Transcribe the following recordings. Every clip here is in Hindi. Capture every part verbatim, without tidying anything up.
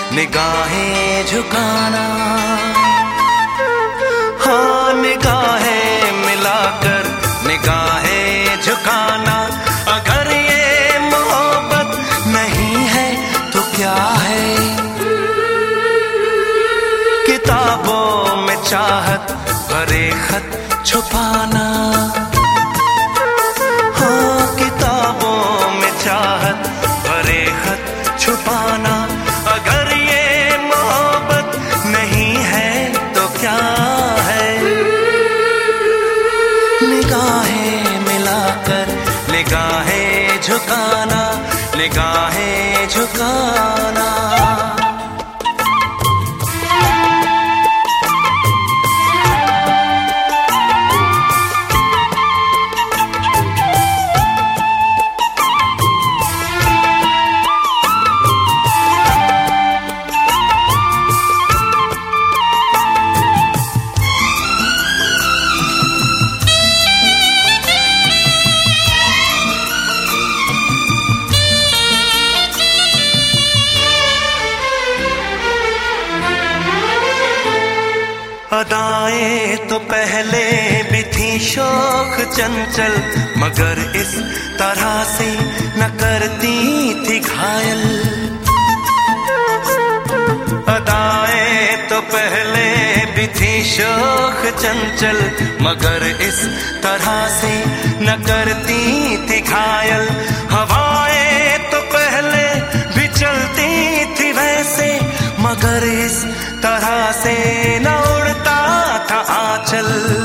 निगाहें झुकाना, हाँ निगाहें मिलाकर निगाहें झुकाना। अगर ये मोहब्बत नहीं है तो क्या है? किताबों में चाहत भरे खत छुपाना, हाँ किताबों में चाहत भरे खत छुपाना। अगर ये मोहब्बत नहीं है तो क्या है? निगाहें मिलाकर निगाहें झुकाना, निगाहें झुकाना। अदाएं तो पहले भी थी शौक चंचल, मगर इस तरह से न करती थी घायल। अदाएं तो पहले भी थी शौक चंचल, मगर इस तरह से न करती थी घायल। हवाएं तो पहले भी चलती थी वैसे, मगर इस तरह से न उड़ता था आंचल।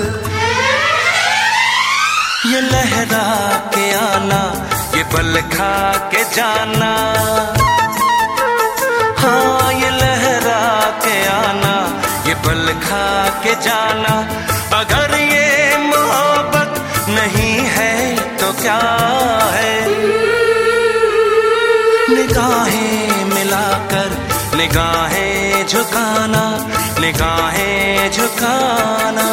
ये लहरा के आना, ये पल खा के जाना, हाँ ये लहरा के आना, ये पल खा के जाना। अगर ये मोहब्बत नहीं है तो क्या है? निगाहें मिलाकर निगाहें झुकाना, निगाहें झुकाना।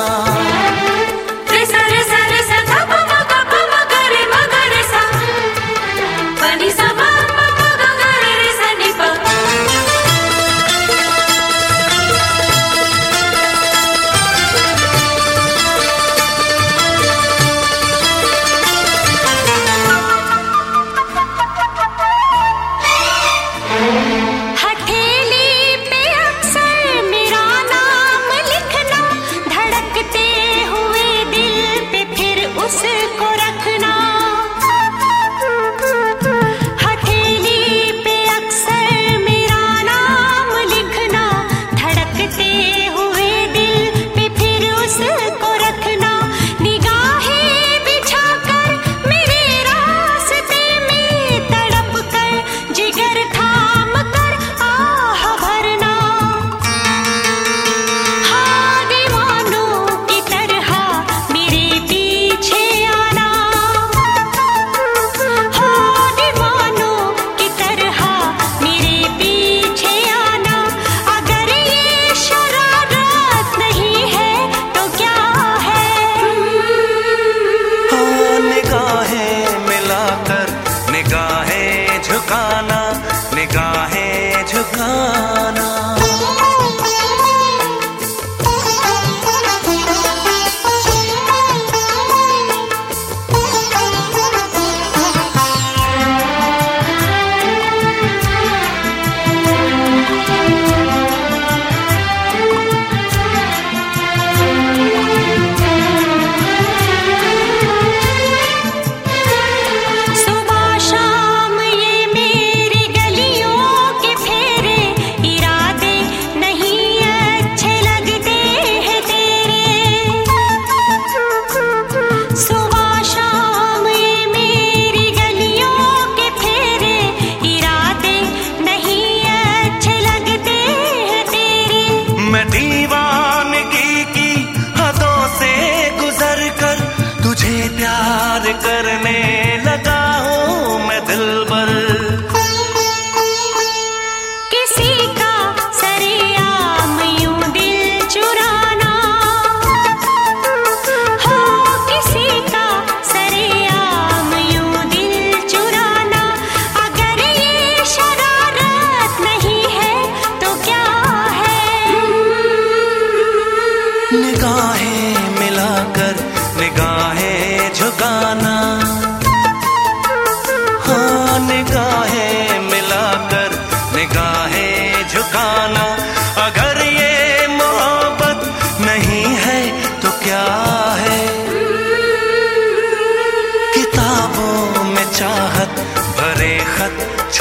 हथेली पे अक्सर मेरा नाम लिखना, धड़कते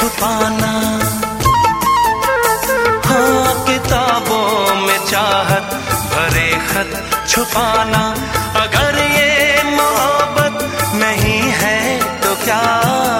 छुपाना। हाँ, किताबों में चाहत भरे खत छुपाना। अगर ये मोहब्बत नहीं है तो क्या